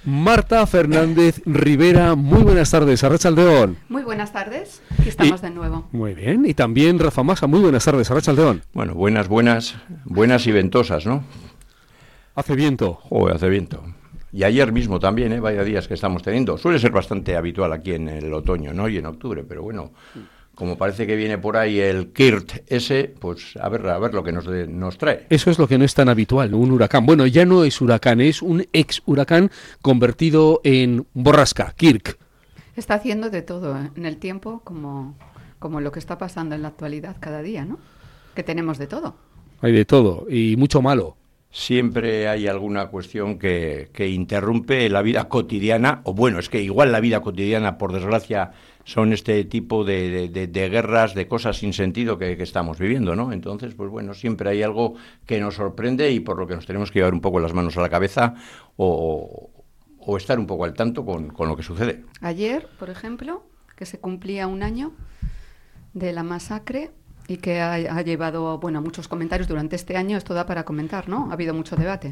Marta Fernández Rivera, muy buenas tardes, Arratsaldeon. Muy buenas tardes, aquí estamos de nuevo. Muy bien, y también Rafa Masa, muy buenas tardes, Arratsaldeon. Bueno, buenas y ventosas, ¿no? Hace viento. Joder, hace viento. Y ayer mismo también, vaya días que estamos teniendo. Suele ser bastante habitual aquí en el otoño, ¿no? Y en octubre, pero bueno, como parece que viene por ahí el Kirt ese, pues a ver lo que nos trae. Eso es lo que no es tan habitual, un huracán. Bueno, ya no es huracán, es un ex huracán convertido en borrasca, Kirk. Está haciendo de todo en el tiempo, como lo que está pasando en la actualidad cada día, ¿no? Que tenemos de todo. Hay de todo, y mucho malo. Siempre hay alguna cuestión que interrumpe la vida cotidiana, o bueno, es que igual la vida cotidiana, por desgracia, son este tipo de guerras, de cosas sin sentido que estamos viviendo, ¿no? Entonces, pues bueno, siempre hay algo que nos sorprende y por lo que nos tenemos que llevar un poco las manos a la cabeza o estar un poco al tanto con lo que sucede. Ayer, por ejemplo, que se cumplía un año de la masacre y que ha llevado, bueno, muchos comentarios durante este año. Esto da para comentar, ¿no? Ha habido mucho debate.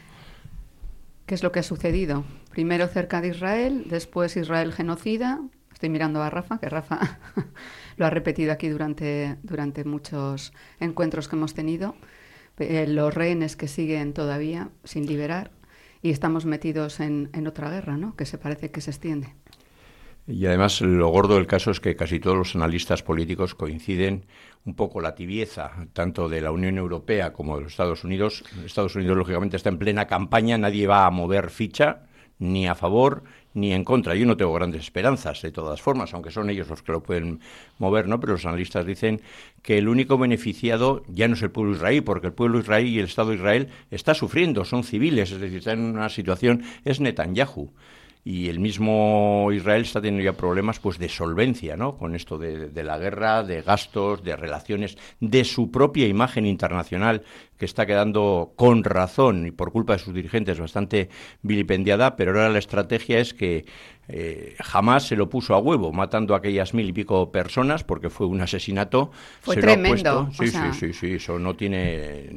¿Qué es lo que ha sucedido? Primero cerca de Israel, después Israel genocida. Estoy mirando a Rafa, que Rafa lo ha repetido aquí durante muchos encuentros que hemos tenido. Los rehenes que siguen todavía sin liberar y estamos metidos en otra guerra, ¿no? Que se parece que se extiende. Y además lo gordo del caso es que casi todos los analistas políticos coinciden un poco la tibieza, tanto de la Unión Europea como de los Estados Unidos. Estados Unidos, lógicamente, está en plena campaña, nadie va a mover ficha, ni a favor ni en contra. Yo no tengo grandes esperanzas, de todas formas, aunque son ellos los que lo pueden mover, ¿no? Pero los analistas dicen que el único beneficiado ya no es el pueblo israelí, porque el pueblo israelí y el Estado de Israel está sufriendo, son civiles, es decir, están en una situación, es Netanyahu. Y el mismo Israel está teniendo ya problemas pues de solvencia, ¿no? Con esto de la guerra, de gastos, de relaciones, de su propia imagen internacional, que está quedando con razón y por culpa de sus dirigentes bastante vilipendiada, pero ahora la estrategia es que jamás se lo puso a huevo, matando a aquellas 1,000 y pico personas, porque fue un asesinato. Fue tremendo. Sí, eso no tiene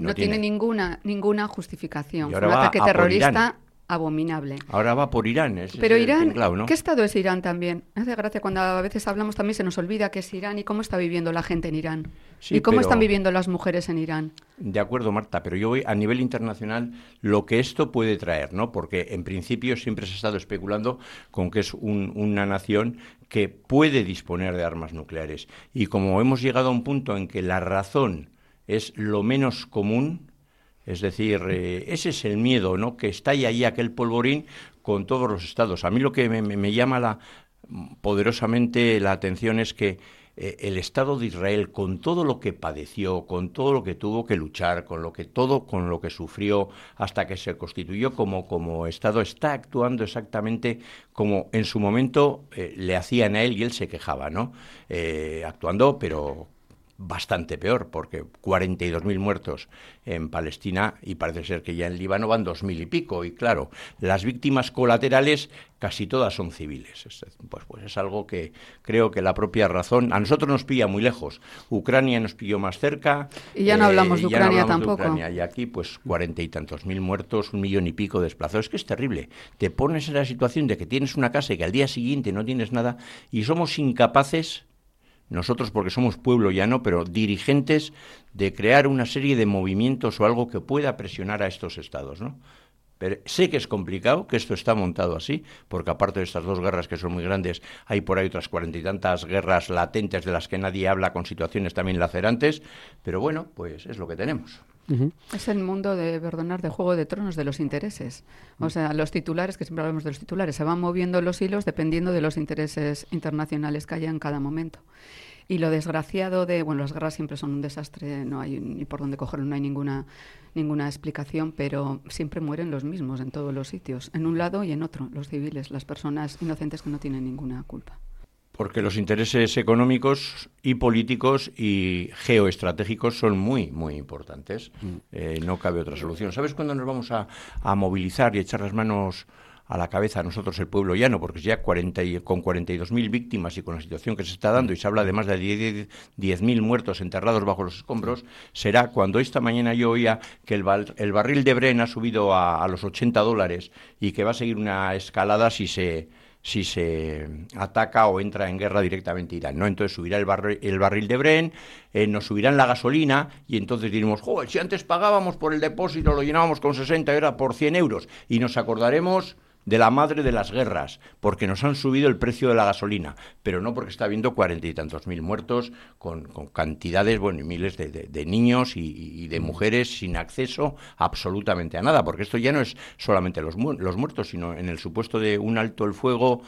ninguna justificación. Y fue un ataque terrorista abominable. Ahora va por Irán. Pero Irán, ¿no? ¿Qué estado es Irán también? Hace gracia cuando a veces hablamos también se nos olvida que es Irán y cómo está viviendo la gente en Irán. Sí, y cómo están viviendo las mujeres en Irán. De acuerdo, Marta, pero yo voy a nivel internacional lo que esto puede traer, ¿no? Porque en principio siempre se ha estado especulando con que es una nación que puede disponer de armas nucleares. Y como hemos llegado a un punto en que la razón es lo menos común, es decir, ese es el miedo, ¿no? Que está ahí aquel polvorín con todos los estados. A mí lo que me llama poderosamente la atención es que el Estado de Israel, con todo lo que padeció, con todo lo que tuvo que luchar, con lo que sufrió hasta que se constituyó como Estado, está actuando exactamente como en su momento le hacían a él y él se quejaba, ¿no? Actuando, pero bastante peor, porque 42.000 muertos en Palestina y parece ser que ya en Líbano van 2.000 y pico, y claro, las víctimas colaterales casi todas son civiles. Pues es algo que creo que la propia razón, a nosotros nos pilla muy lejos, Ucrania nos pilló más cerca, y ya no hablamos de Ucrania tampoco. Y aquí pues 40 y tantos mil muertos, 1 millón y pico desplazados. Es que es terrible, te pones en la situación de que tienes una casa y que al día siguiente no tienes nada, y somos incapaces, nosotros porque somos pueblo ya no, pero dirigentes, de crear una serie de movimientos o algo que pueda presionar a estos estados, ¿no? Pero sé que es complicado, que esto está montado así, porque aparte de estas dos guerras que son muy grandes, hay por ahí otras 40 y tantas guerras latentes de las que nadie habla, con situaciones también lacerantes, pero bueno, pues es lo que tenemos. Uh-huh. Es el mundo de Juego de Tronos, de los intereses. O sea, los titulares, que siempre hablamos de los titulares, se van moviendo los hilos dependiendo de los intereses internacionales que haya en cada momento. Y lo desgraciado las guerras siempre son un desastre, no hay ni por dónde cogerlo, no hay ninguna explicación, pero siempre mueren los mismos en todos los sitios, en un lado y en otro, los civiles, las personas inocentes que no tienen ninguna culpa. Porque los intereses económicos y políticos y geoestratégicos son muy, muy importantes. No cabe otra solución. ¿Sabes cuándo nos vamos a movilizar y echar las manos a la cabeza a nosotros el pueblo llano, porque ya con 42.000 víctimas y con la situación que se está dando, y se habla de más de 10.000 muertos enterrados bajo los escombros, será cuando esta mañana yo oía que el barril de Brent ha subido a los $80 y que va a seguir una escalada si se ataca o entra en guerra directamente Irán, ¿no? Entonces subirá el barril de Brent, nos subirán la gasolina y entonces diremos, joder, si antes pagábamos por el depósito, lo llenábamos con 60 y ahora por 100 euros, y nos acordaremos de la madre de las guerras, porque nos han subido el precio de la gasolina, pero no porque está habiendo 40 y tantos mil muertos, con cantidades, bueno, y miles de niños y de mujeres sin acceso absolutamente a nada, porque esto ya no es solamente los muertos, sino en el supuesto de un alto el fuego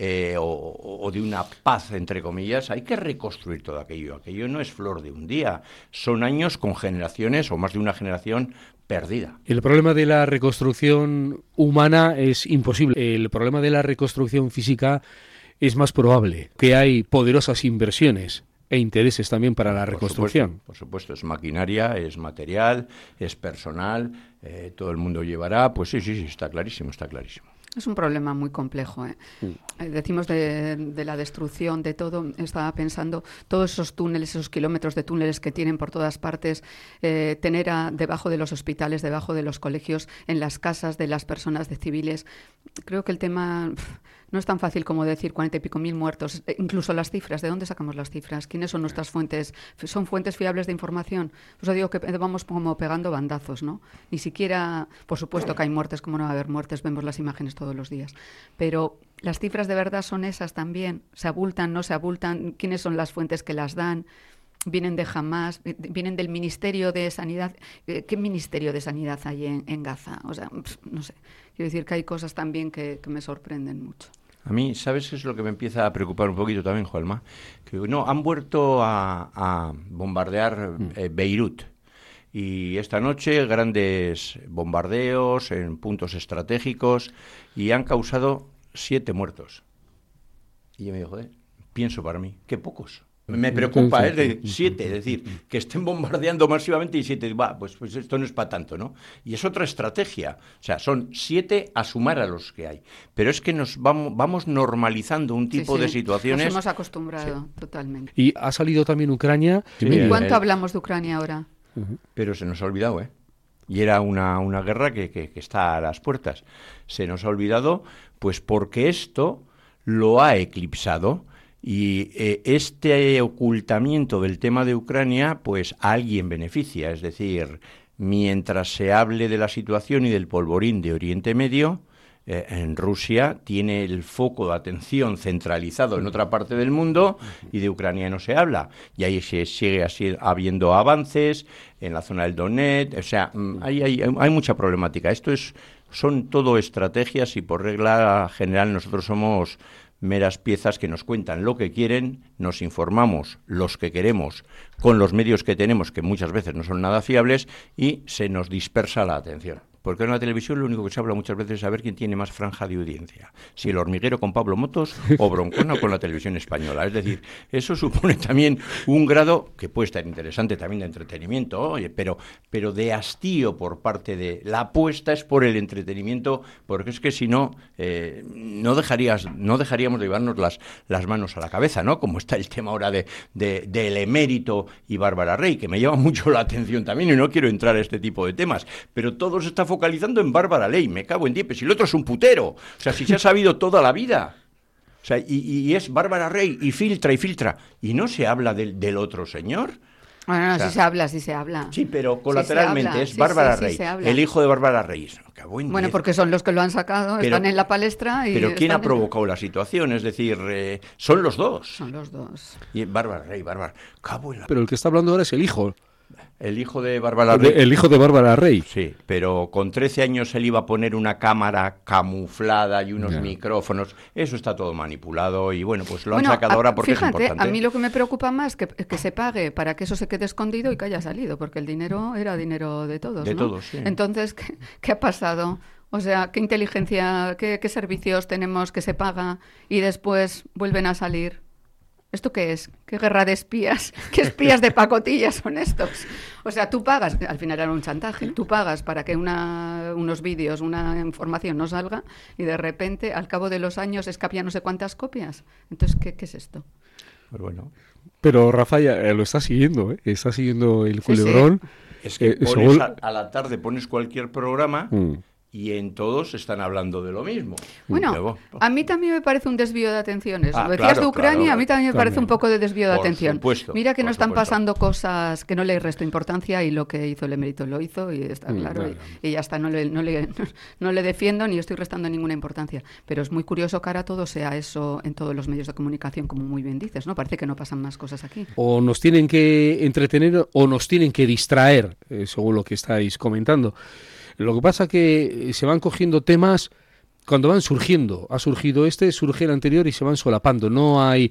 o de una paz, entre comillas, hay que reconstruir todo aquello. Aquello no es flor de un día, son años con generaciones o más de una generación perdida. El problema de la reconstrucción humana es imposible. El problema de la reconstrucción física es más probable, que hay poderosas inversiones e intereses también para la reconstrucción. Por supuesto, es maquinaria, es material, es personal, todo el mundo llevará, pues sí, está clarísimo. Es un problema muy complejo. Decimos de la destrucción de todo. Estaba pensando todos esos túneles, esos kilómetros de túneles que tienen por todas partes, tener debajo de los hospitales, debajo de los colegios, en las casas de las personas, de civiles. Creo que el tema no es tan fácil como decir 40 y pico mil muertos. Incluso las cifras, ¿de dónde sacamos las cifras? ¿Quiénes son nuestras fuentes? ¿Son fuentes fiables de información? Pues digo que vamos como pegando bandazos, ¿no? Ni siquiera, por supuesto que hay muertes, como no va a haber muertes, vemos las imágenes todos los días. Pero las cifras de verdad son esas también. ¿Se abultan, no se abultan? ¿Quiénes son las fuentes que las dan? ¿Vienen de Hamas? ¿Vienen del Ministerio de Sanidad? ¿Qué Ministerio de Sanidad hay en Gaza? O sea, no sé. Quiero decir que hay cosas también que me sorprenden mucho. A mí, ¿sabes qué es lo que me empieza a preocupar un poquito también, Juanma? Que no, han vuelto a bombardear Beirut. Y esta noche grandes bombardeos en puntos estratégicos y han causado 7 muertos. Y yo me digo, joder, pienso para mí, qué pocos. Me preocupa, de 7, es decir, que estén bombardeando masivamente y 7, pues esto no es para tanto, ¿no? Y es otra estrategia, o sea, son 7 a sumar a los que hay. Pero es que nos vamos normalizando un tipo de situaciones. Nos hemos acostumbrado totalmente. Y ha salido también Ucrania. ¿Cuánto hablamos de Ucrania ahora? Pero se nos ha olvidado, Y era una guerra que está a las puertas. Se nos ha olvidado, pues porque esto lo ha eclipsado. Y este ocultamiento del tema de Ucrania, pues a alguien beneficia. Es decir, mientras se hable de la situación y del polvorín de Oriente Medio, en Rusia tiene el foco de atención centralizado en otra parte del mundo y de Ucrania no se habla. Y ahí se sigue habiendo avances en la zona del Donetsk. O sea, hay mucha problemática. Son todo estrategias y por regla general nosotros somos meras piezas que nos cuentan lo que quieren, nos informamos los que queremos con los medios que tenemos, que muchas veces no son nada fiables, y se nos dispersa la atención. Porque en la televisión lo único que se habla muchas veces es saber quién tiene más franja de audiencia. Si El Hormiguero con Pablo Motos o Broncona con la televisión española. Es decir, eso supone también un grado que puede estar interesante también de entretenimiento, pero de hastío por parte de... La apuesta es por el entretenimiento, porque es que si no, no dejaríamos de llevarnos las manos a la cabeza, ¿no? Como está el tema ahora del emérito y Bárbara Rey, que me llama mucho la atención también, y no quiero entrar a este tipo de temas, pero todo se está focalizando en Bárbara Ley, me cago en diepes, si el otro es un putero, o sea, si se ha sabido toda la vida, o sea, y es Bárbara Rey, y filtra, y no se habla del otro señor. Bueno, no, o sea, sí se habla. Sí, pero colateralmente sí es Bárbara Rey, el hijo de Bárbara Rey. Bueno, porque son los que lo han sacado, están en la palestra. Pero ¿quién ha provocado la situación? Es decir, son los dos. Son los dos. Y Bárbara Rey, Pero el que está hablando ahora es el hijo. El hijo de Bárbara Rey. El hijo de Bárbara Rey. Sí, pero con 13 años él iba a poner una cámara camuflada y unos micrófonos. Eso está todo manipulado y bueno, pues lo han sacado ahora porque fíjate, es importante. A mí lo que me preocupa más es que se pague para que eso se quede escondido y que haya salido, porque el dinero era dinero de todos, de ¿no? todos, sí. Entonces, ¿qué ha pasado? O sea, ¿qué inteligencia, qué servicios tenemos que se paga y después vuelven a salir? ¿Esto qué es? ¿Qué guerra de espías? ¿Qué espías de pacotilla son estos? O sea, tú pagas, al final era un chantaje, tú pagas para que unos vídeos, una información no salga y de repente, al cabo de los años, escapia no sé cuántas copias. Entonces, ¿qué es esto? Pues bueno. Pero Rafa ya lo está siguiendo, ¿eh? Está siguiendo el culebrón. Sí. Es que pones a la tarde pones cualquier programa... Y en todos están hablando de lo mismo. Bueno, luego, a mí también me parece un desvío de atención eso. Lo decías claro, de Ucrania, claro, a mí también me parece un poco de desvío de por atención. Supuesto, Mira que no están supuesto. pasando cosas que no le resto importancia y lo que hizo el emérito lo hizo y está claro. Claro. Y ya está, no le defiendo ni estoy restando ninguna importancia. Pero es muy curioso que ahora todo sea eso en todos los medios de comunicación, como muy bien dices, ¿no? Parece que no pasan más cosas aquí. O nos tienen que entretener o nos tienen que distraer, según lo que estáis comentando. Lo que pasa que se van cogiendo temas cuando van surgiendo. Ha surgido surge el anterior y se van solapando. No hay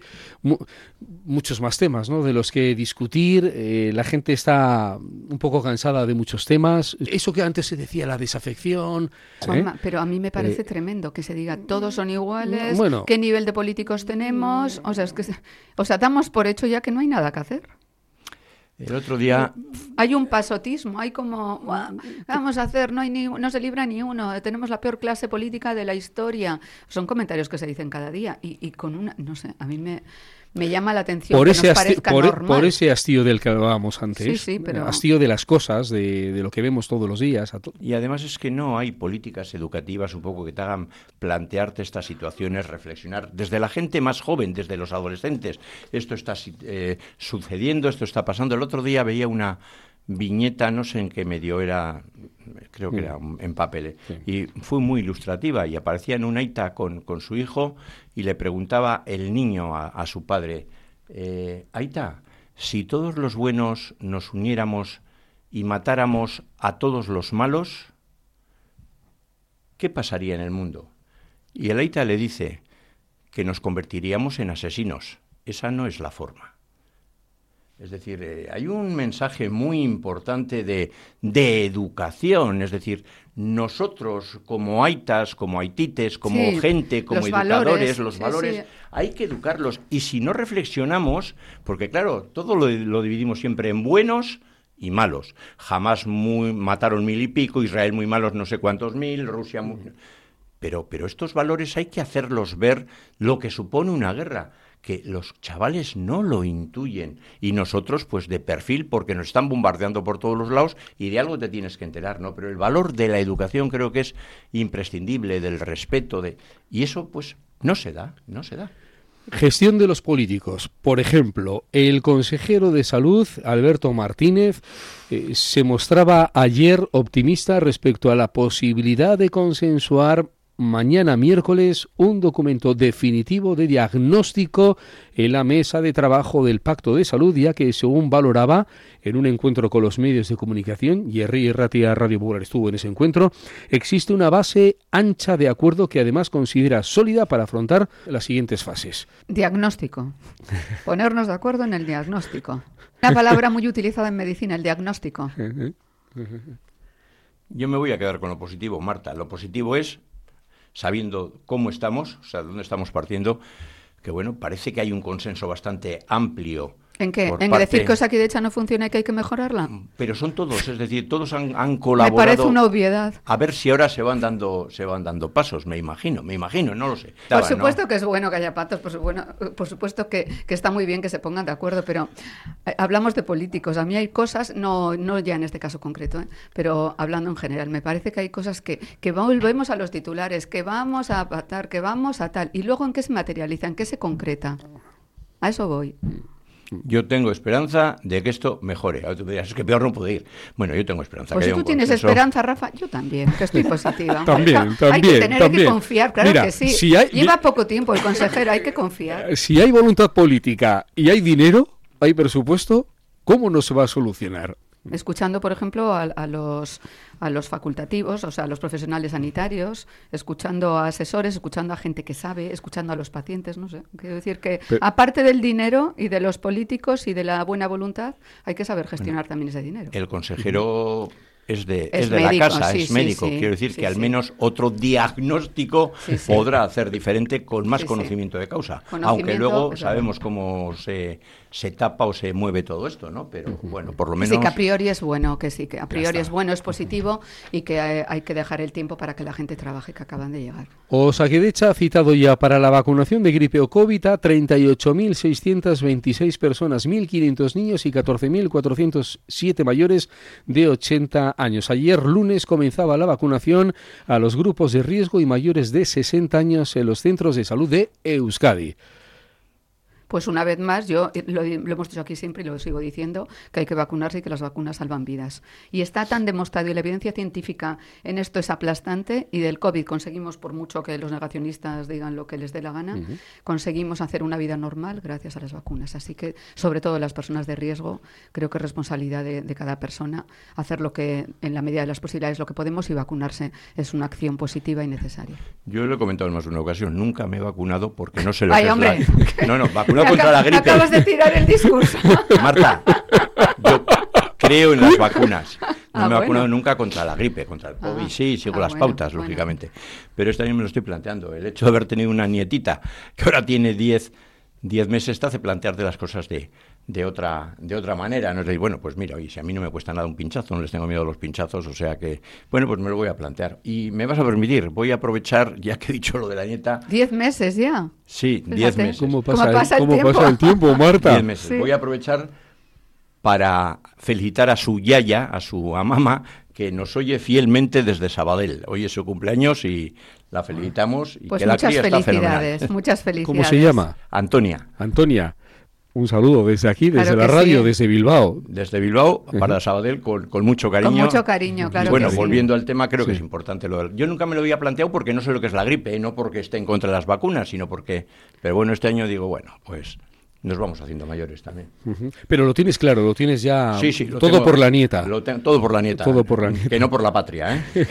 muchos más temas, ¿no?, de los que discutir. La gente está un poco cansada de muchos temas. Eso que antes se decía, la desafección. Juanma, pero a mí me parece tremendo que se diga todos son iguales, bueno, qué nivel de políticos tenemos. O sea, damos por hecho ya que no hay nada que hacer. El otro día... Hay un pasotismo, hay como, vamos a hacer, no se libra ni uno, tenemos la peor clase política de la historia. Son comentarios que se dicen cada día y con una, no sé, a mí me llama la atención que nos parezca normal. Por ese hastío del que hablábamos antes, sí, pero... hastío de las cosas, de lo que vemos todos los días. Y además es que no hay políticas educativas un poco que te hagan plantearte estas situaciones, reflexionar desde la gente más joven, desde los adolescentes. Esto está sucediendo, esto está pasando. El otro día veía una viñeta, no sé en qué medio era, creo que era en papel, y fue muy ilustrativa, y aparecía en un aita con su hijo y le preguntaba el niño a su padre, aita, si todos los buenos nos uniéramos y matáramos a todos los malos, ¿qué pasaría en el mundo? Y el aita le dice que nos convertiríamos en asesinos. Esa no es la forma. Es decir, hay un mensaje muy importante de educación, es decir, nosotros como aitas, como aitites, como gente, como educadores, los valores, hay que educarlos. Y si no reflexionamos, porque claro, todo lo dividimos siempre en buenos y malos. Jamás mataron 1000 y pico, Israel muy malos no sé cuántos mil, Rusia muy... Pero estos valores hay que hacerlos ver lo que supone una guerra, que los chavales no lo intuyen y nosotros pues de perfil porque nos están bombardeando por todos los lados y de algo te tienes que enterar, ¿no? Pero el valor de la educación creo que es imprescindible, del respeto, y eso pues no se da. Gestión de los políticos. Por ejemplo, el consejero de Salud, Alberto Martínez, se mostraba ayer optimista respecto a la posibilidad de consensuar mañana miércoles un documento definitivo de diagnóstico en la mesa de trabajo del Pacto de Salud, ya que según valoraba en un encuentro con los medios de comunicación, Jerry Ratia Radio Popular estuvo en ese encuentro, existe una base ancha de acuerdo que además considera sólida para afrontar las siguientes fases. Diagnóstico. Ponernos de acuerdo en el diagnóstico. Una palabra muy utilizada en medicina, el diagnóstico. Yo me voy a quedar con lo positivo, Marta. Lo positivo es, sabiendo cómo estamos, o sea, dónde estamos partiendo, que bueno, parece que hay un consenso bastante amplio. ¿En qué? ¿En decir que Osakidetza no funciona y que hay que mejorarla? Pero son todos, es decir, todos han colaborado. Me parece una obviedad. A ver si ahora se van dando pasos, me imagino, no lo sé. Por supuesto que es bueno que haya patos, por supuesto que está muy bien que se pongan de acuerdo, pero hablamos de políticos. A mí hay cosas, no ya en este caso concreto, pero hablando en general, me parece que hay cosas que volvemos a los titulares, que vamos a pactar, que vamos a tal, y luego ¿en qué se materializa, en qué se concreta? A eso voy. Yo tengo esperanza de que esto mejore. Ahora tú me dirás, es que peor no puede ir. Bueno, yo tengo esperanza. Pues que si tú tienes esperanza, Rafa, yo también, que estoy positiva. También. Hay que confiar, claro. Mira, que sí. Lleva poco tiempo el consejero, hay que confiar. Si hay voluntad política y hay dinero, hay presupuesto, ¿cómo no se va a solucionar? Escuchando, por ejemplo, a los facultativos, o sea, a los profesionales sanitarios, escuchando a asesores, escuchando a gente que sabe, escuchando a los pacientes, no sé. Quiero decir que, aparte del dinero y de los políticos y de la buena voluntad, hay que saber gestionar también ese dinero. El consejero de médico, la casa, sí, es médico. sí, Quiero decir sí, que al sí. menos otro diagnóstico podrá hacer diferente con más Sí, sí. conocimiento de causa. Conocimiento, Aunque luego es sabemos verdad. cómo se tapa o se mueve todo esto, ¿no? Pero bueno, por lo Que menos... sí, que a priori es bueno, que sí, que a priori está. es bueno, es positivo y que hay que dejar el tiempo para que la gente trabaje, que acaban de llegar. Osakidetza ha citado ya para la vacunación de gripe o COVID a 38.626 personas, 1.500 niños y 14.407 mayores de 80 años. Ayer lunes comenzaba la vacunación a los grupos de riesgo y mayores de 60 años en los centros de salud de Euskadi. Pues una vez más, lo hemos dicho aquí siempre y lo sigo diciendo, que hay que vacunarse y que las vacunas salvan vidas. Y está tan demostrado y la evidencia científica en esto es aplastante y del COVID conseguimos, por mucho que los negacionistas digan lo que les dé la gana, conseguimos hacer una vida normal gracias a las vacunas. Así que, sobre todo las personas de riesgo, creo que es responsabilidad de cada persona hacer lo que, en la medida de las posibilidades, lo que podemos y vacunarse es una acción positiva y necesaria. Yo lo he comentado en más de una ocasión, nunca me he vacunado porque no sé lo ¡Ay, que hombre! es la... No, vacunado contra la gripe. Acabas de tirar el discurso. Marta, yo creo en las vacunas. No me he vacunado bueno. nunca contra la gripe, contra el COVID. Sí, sigo las bueno, pautas, lógicamente. Pero este año me lo estoy planteando. El hecho de haber tenido una nietita que ahora tiene 10 meses te hace plantearte las cosas de otra manera. No es bueno, pues mira, oye, si a mí no me cuesta nada un pinchazo, no les tengo miedo a los pinchazos, o sea que, bueno, pues me lo voy a plantear. Y me vas a permitir, voy a aprovechar, ya que he dicho lo de la nieta... 10 meses ya. Sí, Fíjate. 10 meses. ¿Cómo ¿Cómo pasa el tiempo? pasa el tiempo, Marta? 10 meses. Sí. Voy a aprovechar para felicitar a su yaya, a su amama, que nos oye fielmente desde Sabadell. Hoy es su cumpleaños y la felicitamos y Pues que la muchas cría está fenomenal. felicidades, muchas felicidades. ¿Cómo se llama? Antonia, Antonia. Un saludo desde aquí, desde Claro la que radio, sí. desde Bilbao. desde Bilbao para Sabadell con mucho cariño. Con mucho cariño, claro Y bueno, que sí. volviendo al tema, creo que Sí. es importante. Yo nunca me lo había planteado porque no sé lo que es la gripe, no porque esté en contra de las vacunas, sino porque... Pero bueno, este año digo, bueno, pues nos vamos haciendo mayores también. Ujú. Pero lo tienes claro, lo tienes ya Sí, lo todo tengo- por la nieta. Todo por la nieta. Todo por la nieta. Que no por la patria, ¿eh?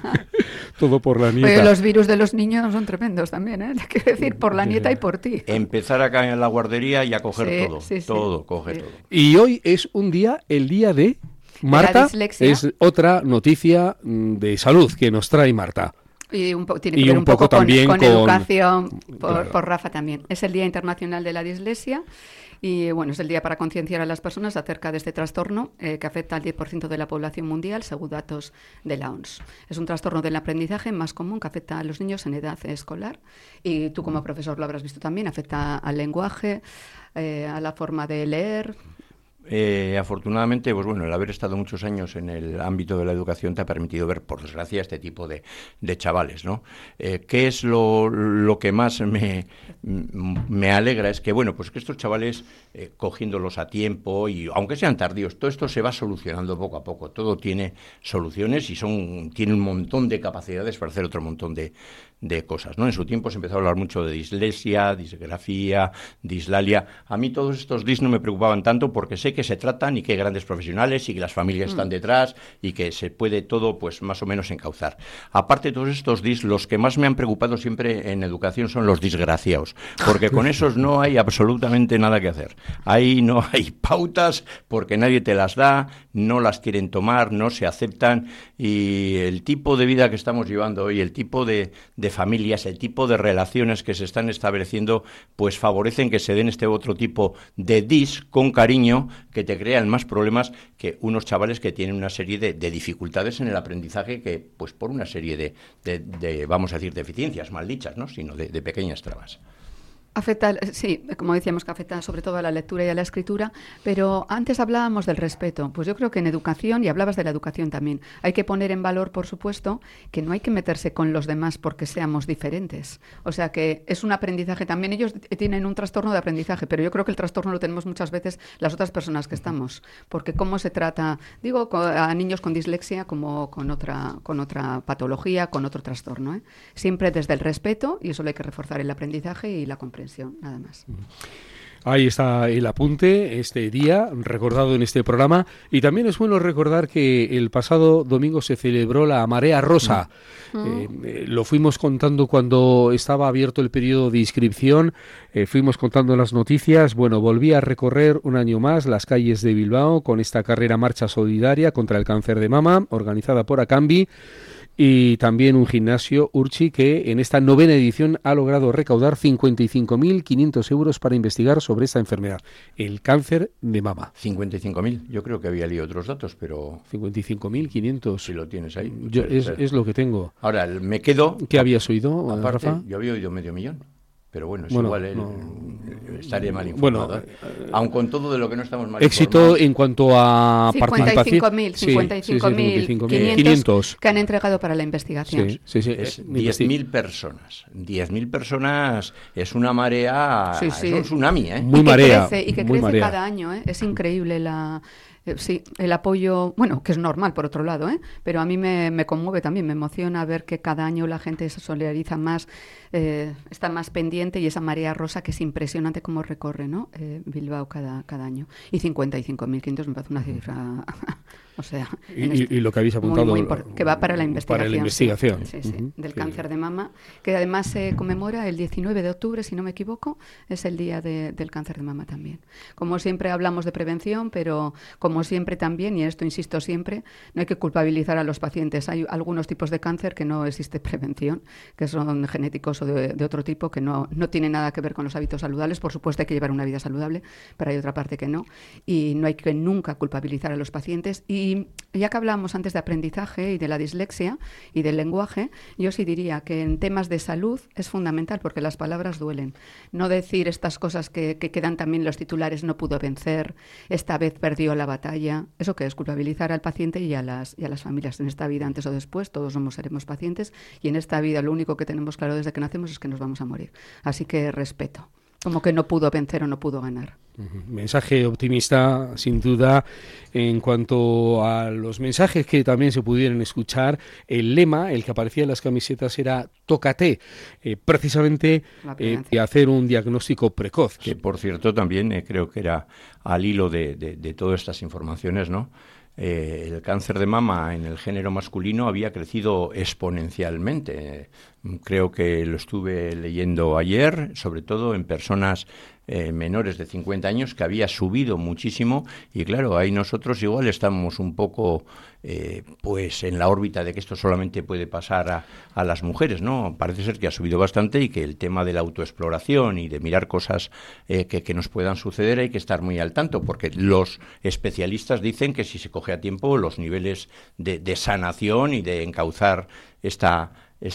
Todo por la nieta. Oye, los virus de los niños son tremendos también, ¿eh? Quiero decir, por la nieta y por ti. Empezar acá en la guardería y a coger Sí, todo. sí, sí. Todo, coge Sí. todo. Y hoy es el día de Marta. dislexia. Es otra noticia de salud que nos trae Marta. Y tiene Y que ver un un poco poco también con con- educación, Claro. por Rafa también. Es el Día Internacional de la Dislexia y bueno, es el día para concienciar a las personas acerca de este trastorno que afecta al 10% de la población mundial, según datos de la OMS. Es un trastorno del aprendizaje más común que afecta a los niños en edad escolar y tú como profesor lo habrás visto también, afecta al lenguaje, a la forma de leer. Afortunadamente, pues bueno, el haber estado muchos años en el ámbito de la educación te ha permitido ver, por desgracia, este tipo de chavales, ¿no? ¿Qué es lo que más me alegra? Es que, bueno, pues que estos chavales, cogiéndolos a tiempo, y aunque sean tardíos, todo esto se va solucionando poco a poco. Todo tiene soluciones y tiene un montón de capacidades para hacer otro montón de cosas, ¿no? En su tiempo se empezó a hablar mucho de dislexia, disgrafía, dislalia. A mí todos estos dis no me preocupaban tanto porque sé que se tratan y que hay grandes profesionales y que las familias están detrás y que se puede todo, pues, más o menos encauzar. Aparte de todos estos dis, los que más me han preocupado siempre en educación son los disgraciados, porque con esos no hay absolutamente nada que hacer. Ahí no hay pautas porque nadie te las da, no las quieren tomar, no se aceptan, y el tipo de vida que estamos llevando hoy, el tipo de familias, el tipo de relaciones que se están estableciendo, pues favorecen que se den este otro tipo de dis con cariño, que te crean más problemas que unos chavales que tienen una serie de dificultades en el aprendizaje que, pues por una serie de vamos a decir, deficiencias mal dichas, ¿no? Sino de pequeñas trabas. Afecta, sí, como decíamos, que afecta sobre todo a la lectura y a la escritura, pero antes hablábamos del respeto. Pues yo creo que en educación, y hablabas de la educación también, hay que poner en valor, por supuesto, que no hay que meterse con los demás porque seamos diferentes. O sea que es un aprendizaje. También ellos tienen un trastorno de aprendizaje, pero yo creo que el trastorno lo tenemos muchas veces las otras personas que estamos. Porque cómo se trata, digo, a niños con dislexia como con otra patología, con otro trastorno, ¿eh? Siempre desde el respeto, y eso lo hay que reforzar el aprendizaje y la comprensión, nada más. Ahí está el apunte, este día, recordado en este programa. Y también es bueno recordar que el pasado domingo se celebró la Marea Rosa. Lo fuimos contando cuando estaba abierto el periodo de inscripción, fuimos contando las noticias. Bueno, volví a recorrer un año más las calles de Bilbao con esta carrera marcha solidaria contra el cáncer de mama, organizada por Acambi. Y también un gimnasio, Urchi, que en esta 9ª edición ha logrado recaudar 55.500 euros para investigar sobre esta enfermedad, el cáncer de mama. 55.000, yo creo que había leído otros datos, pero... 55.500. Si lo tienes ahí. Es lo que tengo. Ahora, me quedo... ¿Qué habías oído, aparte, Rafa? Yo había oído 500.000. Pero bueno, igual estaría mal informado. Aun con todo de lo que no estamos mal éxito informados. En cuanto a participación. 55.500 que han entregado para la investigación. Sí. Es 10.000 personas. 10.000 personas es una marea, es un tsunami, ¿eh? Muy marea. Y que crece cada año, ¿eh? Es increíble el apoyo, bueno, que es normal por otro lado, pero a mí me conmueve también, me emociona ver que cada año la gente se solidariza más, está más pendiente, y esa marea rosa que es impresionante cómo recorre, ¿no? Bilbao cada año. Y 55.500 me parece una cifra, o sea... Y lo que habéis apuntado... que va para la investigación. Para la investigación. Sí, del cáncer de mama, que además se conmemora el 19 de octubre, si no me equivoco, es el día del cáncer de mama también. Como siempre hablamos de prevención, pero como siempre también, y en esto insisto siempre, no hay que culpabilizar a los pacientes. Hay algunos tipos de cáncer que no existe prevención, que son genéticos o de otro tipo, que no tienen nada que ver con los hábitos saludables. Por supuesto hay que llevar una vida saludable, pero hay otra parte que no. Y no hay que nunca culpabilizar a los pacientes. Y ya que hablábamos antes de aprendizaje y de la dislexia y del lenguaje, yo sí diría que en temas de salud es fundamental, porque las palabras duelen. No decir estas cosas que quedan también en los titulares: no pudo vencer, esta vez perdió la batalla. ¿Eso qué es? Culpabilizar al paciente y a las familias. En esta vida, antes o después, todos seremos pacientes, y en esta vida lo único que tenemos claro desde que nacemos es que nos vamos a morir. Así que respeto. Como que no pudo vencer o no pudo ganar. Mensaje optimista, sin duda. En cuanto a los mensajes que también se pudieron escuchar, el lema, el que aparecía en las camisetas, era tócate, precisamente hacer un diagnóstico precoz. Que, por cierto, también creo que era al hilo de todas estas informaciones, ¿no? El cáncer de mama en el género masculino había crecido exponencialmente. Creo que lo estuve leyendo ayer, sobre todo en personas menores de 50 años, que había subido muchísimo, y claro, ahí nosotros igual estamos un poco pues en la órbita de que esto solamente puede pasar a las mujeres, ¿no? Parece ser que ha subido bastante, y que el tema de la autoexploración y de mirar cosas que nos puedan suceder hay que estar muy al tanto, porque los especialistas dicen que si se coge a tiempo, los niveles de sanación y de encauzar esta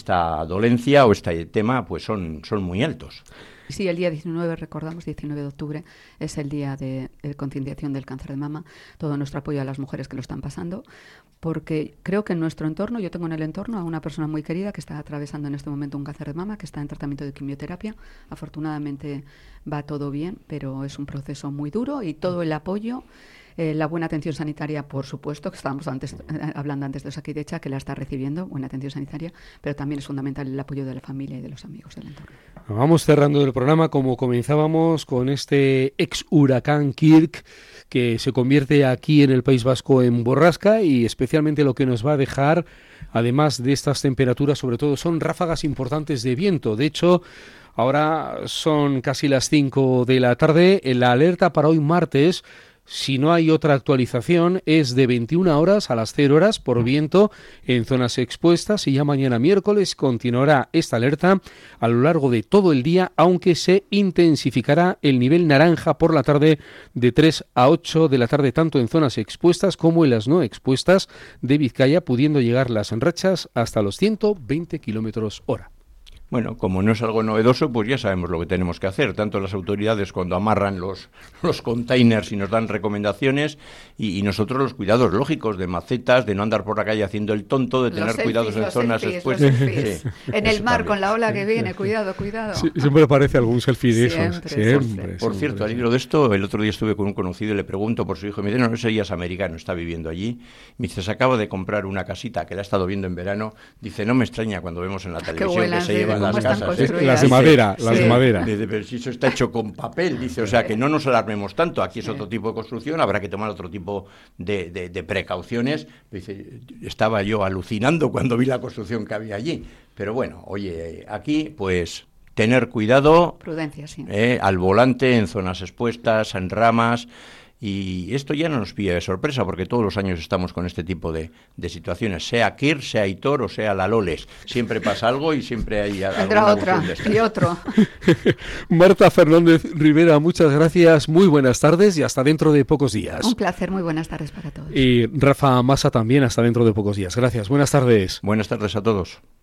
dolencia o este tema pues son muy altos. Sí, el día 19, recordamos, 19 de octubre, es el día de concienciación del cáncer de mama. Todo nuestro apoyo a las mujeres que lo están pasando, porque creo que en nuestro entorno, yo tengo en el entorno a una persona muy querida que está atravesando en este momento un cáncer de mama, que está en tratamiento de quimioterapia. Afortunadamente va todo bien, pero es un proceso muy duro, y todo el apoyo, la buena atención sanitaria, por supuesto, que estábamos hablando antes de Osakidetza, que la está recibiendo, buena atención sanitaria, pero también es fundamental el apoyo de la familia y de los amigos del entorno. Vamos cerrando el programa como comenzábamos, con este ex huracán Kirk, que se convierte aquí en el País Vasco en borrasca, y especialmente lo que nos va a dejar, además de estas temperaturas, sobre todo son ráfagas importantes de viento. De hecho, ahora son casi las 5 de la tarde, la alerta para hoy martes, si no hay otra actualización, es de 21 horas a las 0 horas por viento en zonas expuestas, y ya mañana miércoles continuará esta alerta a lo largo de todo el día, aunque se intensificará el nivel naranja por la tarde de 3 a 8 de la tarde, tanto en zonas expuestas como en las no expuestas de Vizcaya, pudiendo llegar las rachas hasta los 120 kilómetros hora. Bueno, como no es algo novedoso, pues ya sabemos lo que tenemos que hacer. Tanto las autoridades cuando amarran los containers y nos dan recomendaciones, y nosotros los cuidados lógicos de macetas, de no andar por la calle haciendo el tonto, de tener cuidados en zonas expuestas. Sí, en el mar, con la ola que viene, cuidado. Sí, siempre aparece algún selfie de esos. Siempre. Por cierto, al hilo de esto, el otro día estuve con un conocido y le pregunto por su hijo, y me dice, no, ese ya es americano, está viviendo allí. Me dice, se acaba de comprar una casita que la ha estado viendo en verano. Dice, no me extraña cuando vemos en la televisión que se llevan las están casas. construidas. Las de madera, las Sí. de madera. Dice, pero si eso está hecho con papel, dice, o sea, que no nos alarmemos tanto, aquí es otro tipo de construcción, habrá que tomar otro tipo de precauciones. Dice, estaba yo alucinando cuando vi la construcción que había allí, pero bueno, oye, aquí pues tener cuidado, Prudencia, sí. al volante, en zonas expuestas, en ramas. Y esto ya no nos pilla de sorpresa, porque todos los años estamos con este tipo de situaciones, sea Kir, sea Hitor o sea la Loles. Siempre pasa algo y siempre hay Tendrá alguna otra cuestión de estas. y otro. Marta Fernández Rivera, muchas gracias, muy buenas tardes y hasta dentro de pocos días. Un placer, muy buenas tardes para todos. Y Rafa Massa también, hasta dentro de pocos días. Gracias, buenas tardes. Buenas tardes a todos.